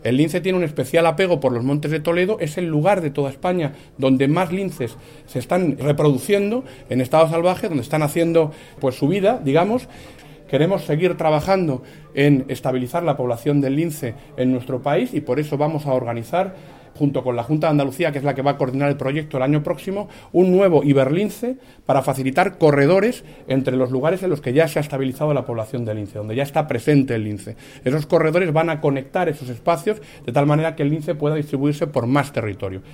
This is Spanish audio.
El lince tiene un especial apego por los Montes de Toledo, es el lugar de toda España donde más linces se están reproduciendo en estado salvaje, donde están haciendo pues su vida, digamos. Queremos seguir trabajando en estabilizar la población del lince en nuestro país y por eso vamos a organizar, junto con la Junta de Andalucía, que es la que va a coordinar el proyecto el año próximo, un nuevo Iberlince para facilitar corredores entre los lugares en los que ya se ha estabilizado la población del lince, donde ya está presente el lince. Esos corredores van a conectar esos espacios de tal manera que el lince pueda distribuirse por más territorio.